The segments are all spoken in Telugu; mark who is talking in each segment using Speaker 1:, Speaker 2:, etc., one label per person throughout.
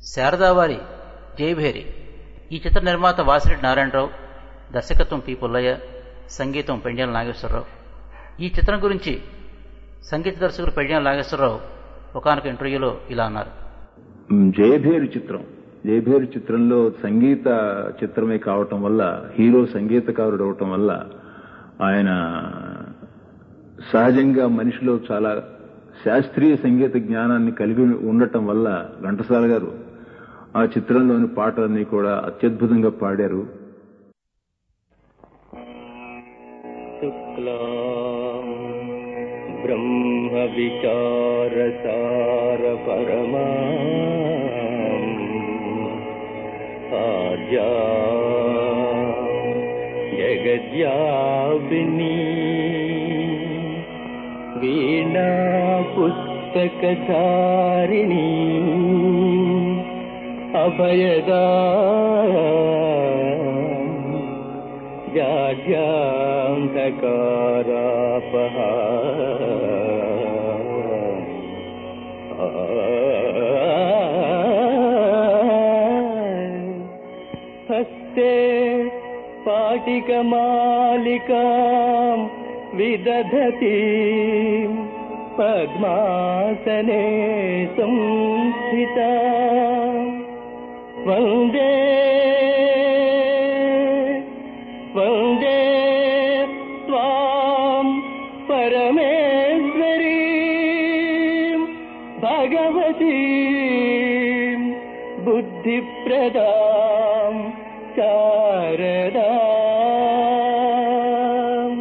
Speaker 1: శారదావారి జయభేరి. ఈ చిత్ర నిర్మాత వాసిరెడ్డి నారాయణరావు, దర్శకత్వం పి. పుల్లయ్య, సంగీతం పెండ్యాల నాగేశ్వరరావు. ఈ చిత్రం గురించి సంగీత దర్శకుడు పెండ్యాల నాగేశ్వరరావు ఒకానొక ఇంటర్వ్యూలో ఇలా అన్నారు.
Speaker 2: జయభేరి చిత్రంలో సంగీత చిత్రమే కావటం వల్ల, హీరో సంగీతకారుడు అవటం వల్ల, ఆయన సహజంగా మనిషిలో చాలా శాస్త్రీయ సంగీత జ్ఞానాన్ని కలిగి ఉండటం వల్ల ఘంటసాల గారు ఆ చిత్రంలోని పాటలన్నీ కూడా అత్యద్భుతంగా పాడారు.
Speaker 3: బ్రహ్మ విచార సార పరమా ఆద్యా జగద్యాపిని వీణా పుస్తకధారిణి అభయదా జాడ్యాంధకారాపహా హస్తే పాటికమాలికాం విదధతి పద్మాసనే సంస్థితా వందే వందే త్వాం పరమేశ్వరీం భగవతీం బుద్ధిప్రదాం శారదాం.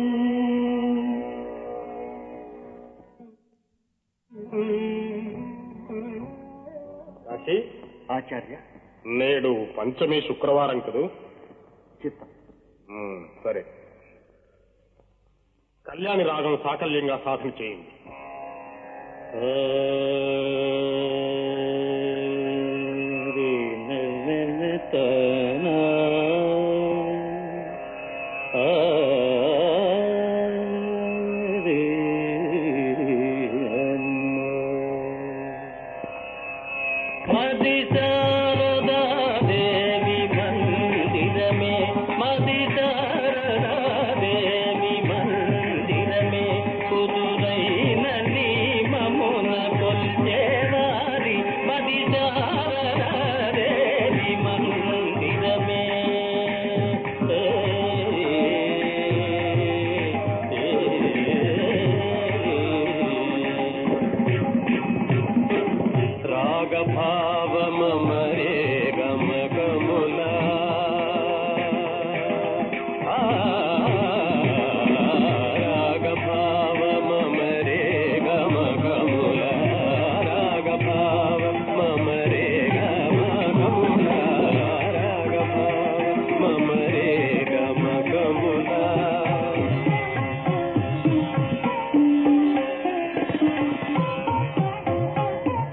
Speaker 4: ఆచార్య,
Speaker 5: నేడు పంచమి శుక్రవారం కదూ?
Speaker 4: చిత్తం.
Speaker 5: సరే, కళ్యాణి రాగం సాకల్యంగా సాధన చేయండి.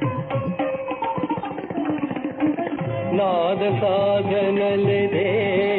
Speaker 3: నాద సాధనలదే